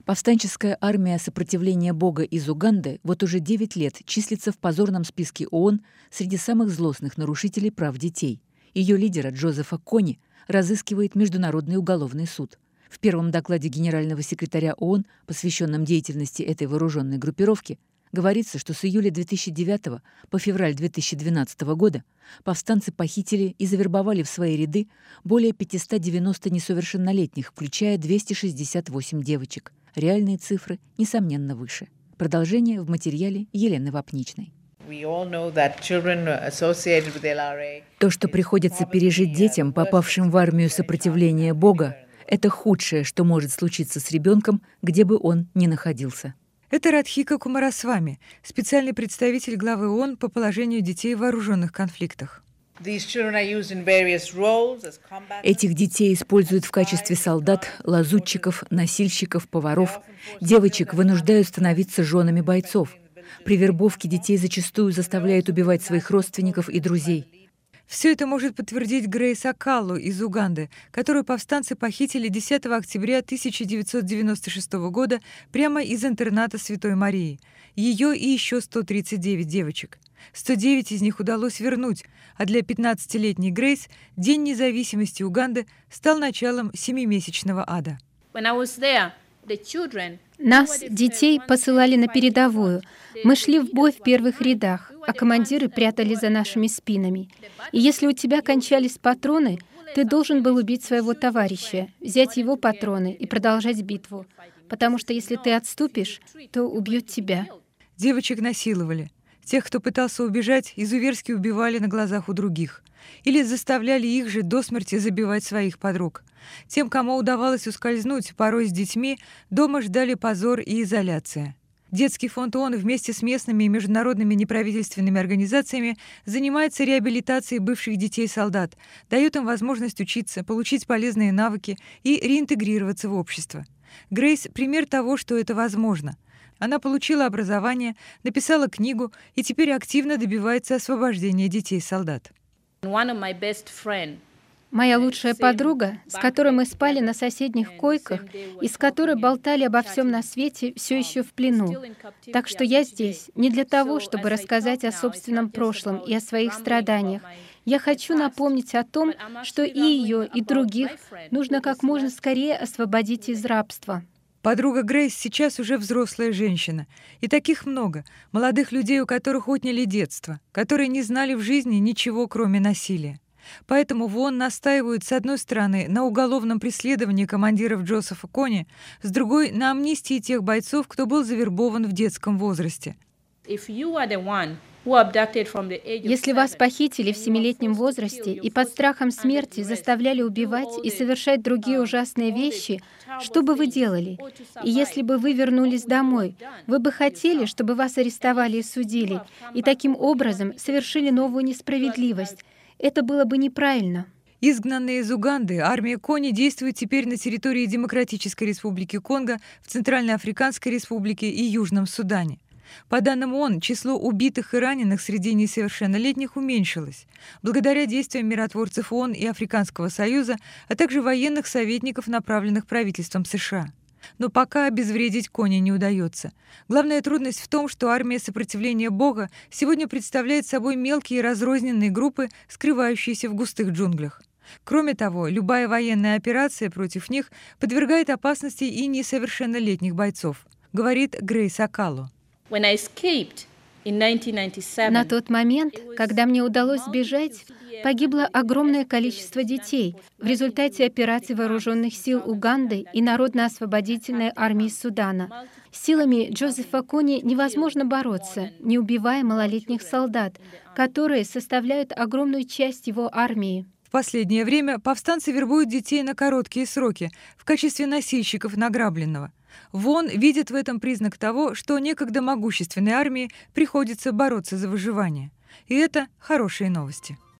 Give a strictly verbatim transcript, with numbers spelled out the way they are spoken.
Повстанческая армия сопротивления Бога из Уганды вот уже девять лет числится в позорном списке ООН среди самых злостных нарушителей прав детей. Ее лидера Джозефа Кони разыскивает Международный уголовный суд. В первом докладе генерального секретаря ООН, посвященном деятельности этой вооруженной группировки, говорится, что с июля две тысячи девятого по февраль две тысячи двенадцатого года повстанцы похитили и завербовали в свои ряды более пятьсот девяносто несовершеннолетних, включая двести шестьдесят восемь девочек. Реальные цифры, несомненно, выше. Продолжение в материале Елены Вапничной. То, что приходится пережить детям, попавшим в армию сопротивления Бога, это худшее, что может случиться с ребенком, где бы он ни находился. Это Радхика Кумарасвами, специальный представитель главы ООН по положению детей в вооруженных конфликтах. Этих детей используют в качестве солдат, лазутчиков, носильщиков, поваров. Девочек вынуждают становиться женами бойцов. При вербовке детей зачастую заставляют убивать своих родственников и друзей. Все это может подтвердить Грейс Акаллу из Уганды, которую повстанцы похитили десятого октября тысяча девятьсот девяносто шестого года прямо из интерната Святой Марии. Ее и еще сто тридцать девять девочек. сто девять из них удалось вернуть, а для пятнадцатилетней Грейс День независимости Уганды стал началом семимесячного ада. Нас, детей, посылали на передовую. Мы шли в бой в первых рядах, а командиры прятали за нашими спинами. И если у тебя кончались патроны, ты должен был убить своего товарища, взять его патроны и продолжать битву. Потому что если ты отступишь, то убьют тебя. Девочек насиловали. Тех, кто пытался убежать, изуверски убивали на глазах у других. Или заставляли их же до смерти забивать своих подруг. Тем, кому удавалось ускользнуть, порой с детьми, дома ждали позор и изоляция. Детский фонд ООН вместе с местными и международными неправительственными организациями занимается реабилитацией бывших детей-солдат, дает им возможность учиться, получить полезные навыки и реинтегрироваться в общество. Грейс — пример того, что это возможно. Она получила образование, написала книгу и теперь активно добивается освобождения детей-солдат. Моя лучшая подруга, с которой мы спали на соседних койках и с которой болтали обо всем на свете, все еще в плену. Так что я здесь не для того, чтобы рассказать о собственном прошлом и о своих страданиях. Я хочу напомнить о том, что и ее, и других нужно как можно скорее освободить из рабства. Подруга Грейс сейчас уже взрослая женщина. И таких много. Молодых людей, у которых отняли детство, которые не знали в жизни ничего, кроме насилия. Поэтому в ООН настаивают, с одной стороны, на уголовном преследовании командиров Джозефа Кони, с другой — на амнистии тех бойцов, кто был завербован в детском возрасте. Если вас похитили в семилетнем возрасте и под страхом смерти заставляли убивать и совершать другие ужасные вещи, что бы вы делали? И если бы вы вернулись домой, вы бы хотели, чтобы вас арестовали и судили, и таким образом совершили новую несправедливость. Это было бы неправильно. Изгнанные из Уганды, армия Кони действует теперь на территории Демократической Республики Конго, в Центральноафриканской Республике и Южном Судане. По данным ООН, число убитых и раненых среди несовершеннолетних уменьшилось, благодаря действиям миротворцев ООН и Африканского Союза, а также военных советников, направленных правительством США. Но пока обезвредить Кони не удается. Главная трудность в том, что армия сопротивления Бога сегодня представляет собой мелкие разрозненные группы, скрывающиеся в густых джунглях. Кроме того, любая военная операция против них подвергает опасности и несовершеннолетних бойцов, говорит Грейс Акаллу. На тот момент, когда мне удалось сбежать, погибло огромное количество детей в результате операций вооруженных сил Уганды и Народно-освободительной армии Судана. Силами Джозефа Кони невозможно бороться, не убивая малолетних солдат, которые составляют огромную часть его армии. В последнее время повстанцы вербуют детей на короткие сроки в качестве носильщиков награбленного. В ООН видят в этом признак того, что некогда могущественной армии приходится бороться за выживание. И это хорошие новости.